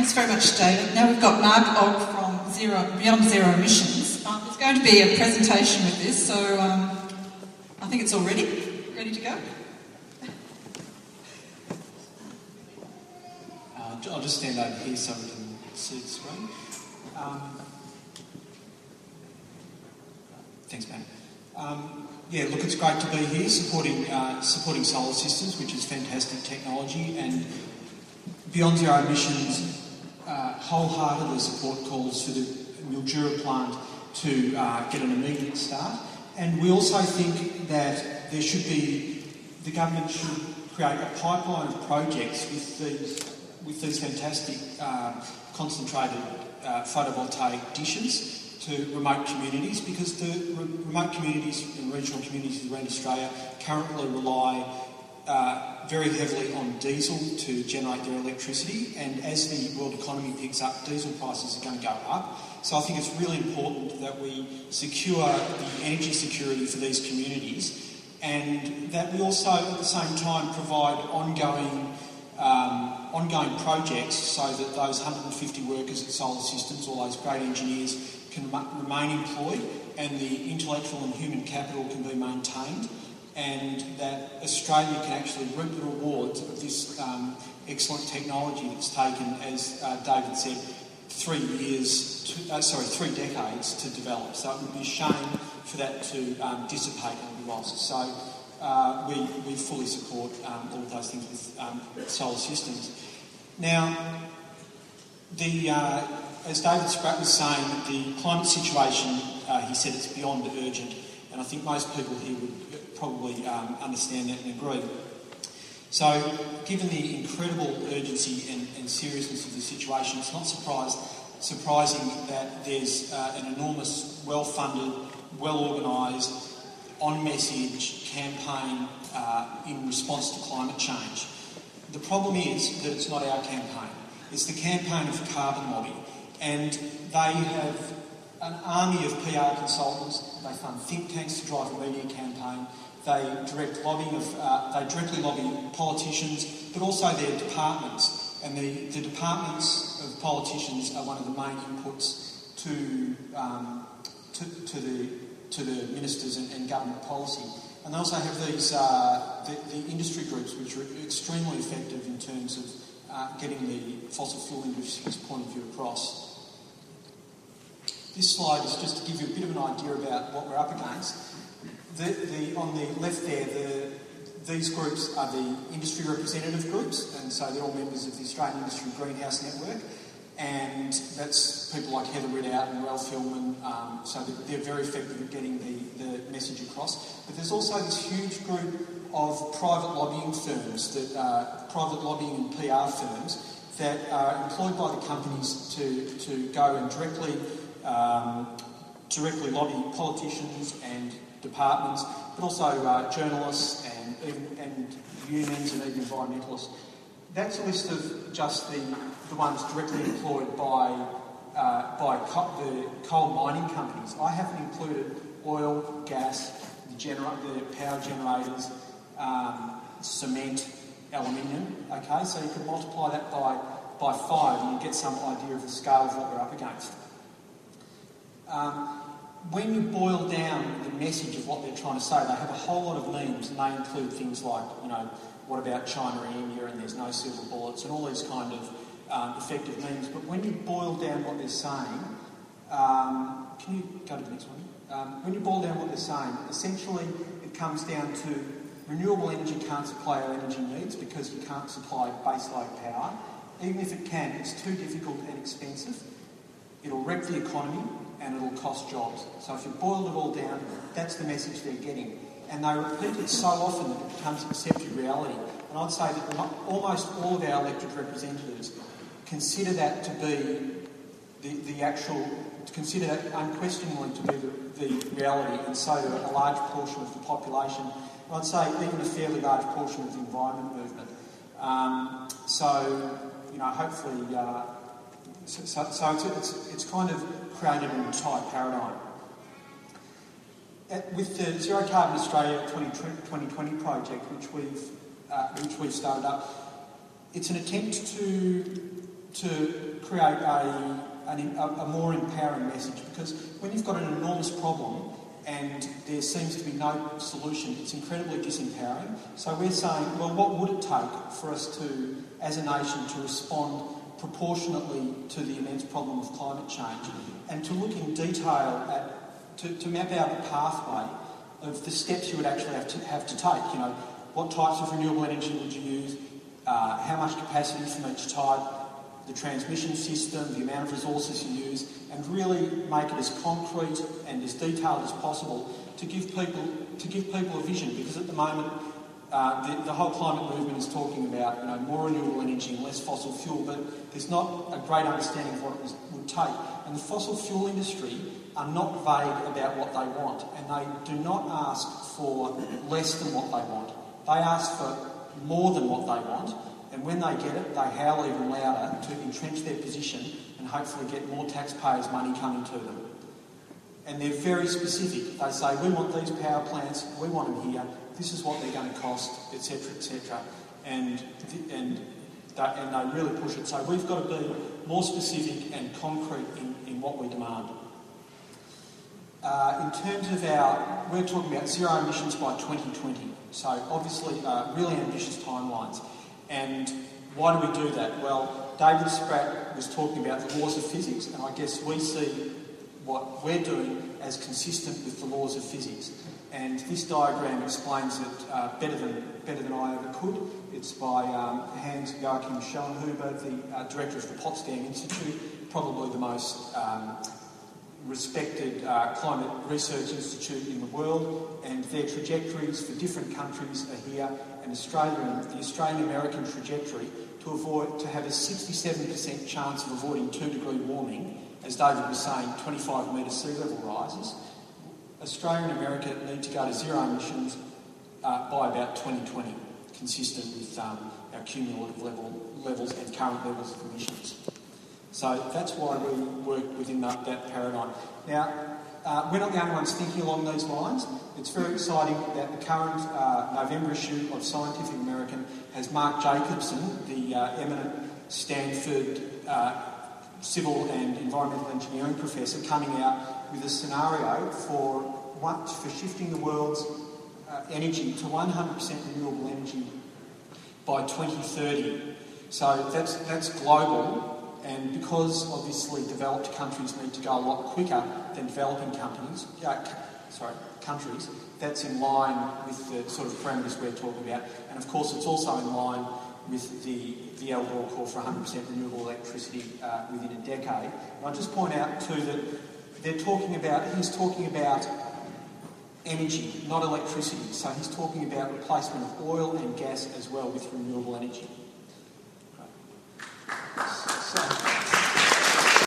Thanks very much, David. Now we've got Mark Ogg from Beyond Zero Emissions. There's going to be a presentation with this, so I think it's all ready to go. I'll just stand over here so we can see the screen. Thanks, Matt. Look, it's great to be here supporting solar systems, which is fantastic technology, and Beyond Zero Emissions wholeheartedly support calls for the Mildura plant to get an immediate start. And we also think that the government should create a pipeline of projects with these fantastic concentrated photovoltaic dishes to remote communities, because the remote communities and regional communities around Australia currently rely very heavily on diesel to generate their electricity, and as the world economy picks up, diesel prices are going to go up. So I think it's really important that we secure the energy security for these communities, and that we also at the same time provide ongoing projects so that those 150 workers at Solar Systems, all those great engineers, can remain employed, and the intellectual and human capital can be maintained, and that Australia can actually reap the rewards of this excellent technology that's taken, as David said, 3 decades to develop. So it would be a shame for that to dissipate and be lost. So we fully support all of those things with Solar Systems. Now, as David Spratt was saying, the climate situation, he said it's beyond urgent, and I think most people here would probably understand that and agree. So, given the incredible urgency and seriousness of the situation, it's not surprising that there's an enormous, well-funded, well-organised, on-message campaign in response to climate change. The problem is that it's not our campaign. It's the campaign of the carbon lobby. And they have an army of PR consultants. They fund think tanks to drive a media campaign. They directly lobby politicians, but also their departments. And the departments of politicians are one of the main inputs to the ministers and government policy. And they also have these the industry groups, which are extremely effective in terms of getting the fossil fuel industry's point of view across. This slide is just to give you a bit of an idea about what we're up against. On the left there, these groups are the industry representative groups, and so they're all members of the Australian Industry Greenhouse Network, and that's people like Heather Ridout and Ralph Hillman, so they're very effective at getting the message across. But there's also this huge group of private lobbying firms, private lobbying and PR firms, that are employed by the companies to go and directly lobby politicians and departments, but also journalists and unions and even environmentalists. That's a list of just the ones directly employed by the coal mining companies. I haven't included oil, gas, the power generators, cement, aluminium. Okay, so you can multiply that by 5 and you get some idea of the scale of what we're up against. When you boil down the message of what they're trying to say, they have a whole lot of memes, and they include things like, what about China and India, and there's no silver bullets, and all these kind of effective memes. But when you boil down what they're saying, can you go to the next one? When you boil down what they're saying, essentially it comes down to renewable energy can't supply our energy needs because you can't supply baseload power. Even if it can, it's too difficult and expensive. It'll wreck the economy and it'll cost jobs. So if you boil it all down, that's the message they're getting. And they repeat it so often that it becomes accepted reality. And I'd say that almost all of our elected representatives consider that to be consider that unquestionably to be the reality, and so do a large portion of the population. And I'd say even a fairly large portion of the environment movement. Hopefully, it's kind of created an entire paradigm. With the Zero Carbon Australia 2020 project, which we've started up, it's an attempt to to create a more empowering message, because when you've got an enormous problem and there seems to be no solution, it's incredibly disempowering. So we're saying, well, what would it take for us to, as a nation, to respond proportionately to the immense problem of climate change, and to look in detail at, to map out a pathway of the steps you would actually have to take. You know, what types of renewable energy would you use? How much capacity from each type? The transmission system, the amount of resources you use, and really make it as concrete and as detailed as possible to give people a vision. Because at the moment, the whole climate movement is talking about, you know, more renewable energy and less fossil fuel, but there's not a great understanding of what it would take. And the fossil fuel industry are not vague about what they want, and they do not ask for less than what they want. They ask for more than what they want. And when they get it, they howl even louder to entrench their position and hopefully get more taxpayers' money coming to them. And they're very specific. They say, we want these power plants, we want them here, this is what they're going to cost, etc., etc. And they really push it. So we've got to be more specific and concrete in what we demand. In terms of we're talking about zero emissions by 2020. So obviously really ambitious timelines. And why do we do that? Well, David Spratt was talking about the laws of physics, and I guess we see what we're doing as consistent with the laws of physics. And this diagram explains it better than I ever could. It's by Hans-Joachim Schellnhuber, the director of the Potsdam Institute, probably the most respected climate research institute in the world, and their trajectories for different countries are here. And the Australian-American trajectory to have a 67% chance of avoiding 2-degree warming, as David was saying, 25 metre sea level rises. Australia and America need to go to zero emissions by about 2020, consistent with our cumulative levels and current levels of emissions. So that's why we work within that paradigm. Now, we're not the only ones thinking along these lines. It's very exciting that the current November issue of Scientific American has Mark Jacobson, the eminent Stanford civil and environmental engineering professor, coming out with a scenario for shifting the world's energy to 100% renewable energy by 2030. So that's global. And because obviously developed countries need to go a lot quicker than developing countries, that's in line with the sort of parameters we're talking about. And of course it's also in line with the Al Gore call for 100% renewable electricity within a decade. And I'll just point out too that he's talking about energy, not electricity. So he's talking about replacement of oil and gas as well with renewable energy.